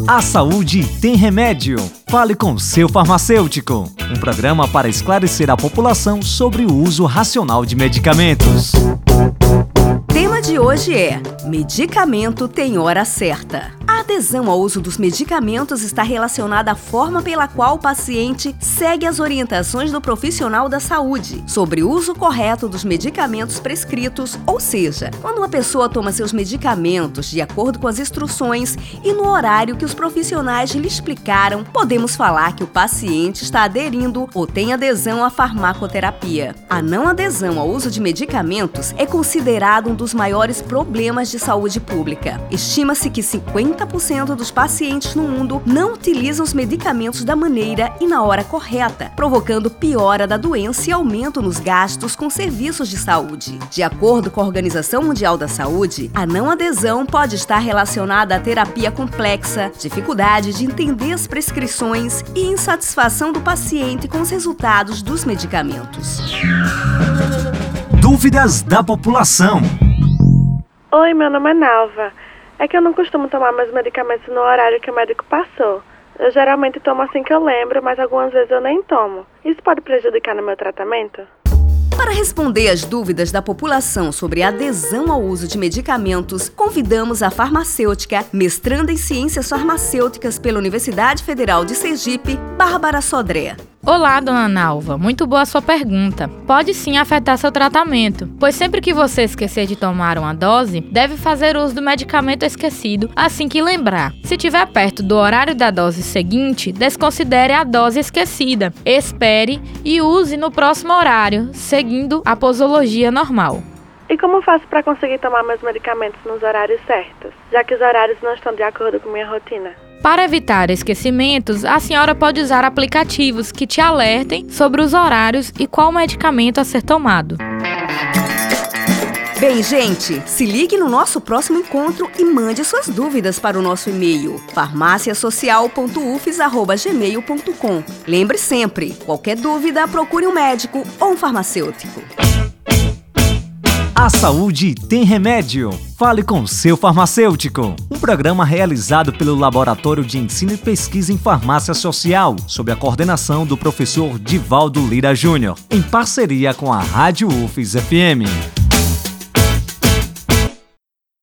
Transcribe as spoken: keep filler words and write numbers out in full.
A saúde tem remédio. Fale com seu farmacêutico. Um programa para esclarecer a população sobre o uso racional de medicamentos. O tema de hoje é: medicamento tem hora certa. A adesão ao uso dos medicamentos está relacionada à forma pela qual o paciente segue as orientações do profissional da saúde sobre o uso correto dos medicamentos prescritos, ou seja, quando uma pessoa toma seus medicamentos de acordo com as instruções e no horário que os profissionais lhe explicaram, podemos falar que o paciente está aderindo ou tem adesão à farmacoterapia. A não adesão ao uso de medicamentos é considerado um dos maiores problemas de saúde pública. Estima-se que cinquenta por cento dos pacientes no mundo não utilizam os medicamentos da maneira e na hora correta, provocando piora da doença e aumento nos gastos com serviços de saúde. De acordo com a Organização Mundial da Saúde, a não adesão pode estar relacionada à terapia complexa, dificuldade de entender as prescrições e insatisfação do paciente com os resultados dos medicamentos. Dúvidas da população. Oi, meu nome é Nalva. É que eu não costumo tomar meus medicamentos no horário que o médico passou. Eu geralmente tomo assim que eu lembro, mas algumas vezes eu nem tomo. Isso pode prejudicar no meu tratamento? Para responder às dúvidas da população sobre a adesão ao uso de medicamentos, convidamos a farmacêutica, mestranda em Ciências Farmacêuticas pela Universidade Federal de Sergipe, Bárbara Sodré. Olá, dona Nalva. Muito boa a sua pergunta. Pode sim afetar seu tratamento, pois sempre que você esquecer de tomar uma dose, deve fazer uso do medicamento esquecido assim que lembrar. Se estiver perto do horário da dose seguinte, desconsidere a dose esquecida. Espere e use no próximo horário, seguindo a posologia normal. E como faço para conseguir tomar meus medicamentos nos horários certos, já que os horários não estão de acordo com minha rotina? Para evitar esquecimentos, a senhora pode usar aplicativos que te alertem sobre os horários e qual medicamento a ser tomado. Bem, gente, se ligue no nosso próximo encontro e mande suas dúvidas para o nosso e-mail farmácia social ponto u f s arroba gmail ponto com. Lembre sempre, qualquer dúvida, procure um médico ou um farmacêutico. A saúde tem remédio. Fale com seu farmacêutico. Um programa realizado pelo Laboratório de Ensino e Pesquisa em Farmácia Social, sob a coordenação do professor Divaldo Lira Júnior, em parceria com a Rádio U F S F M.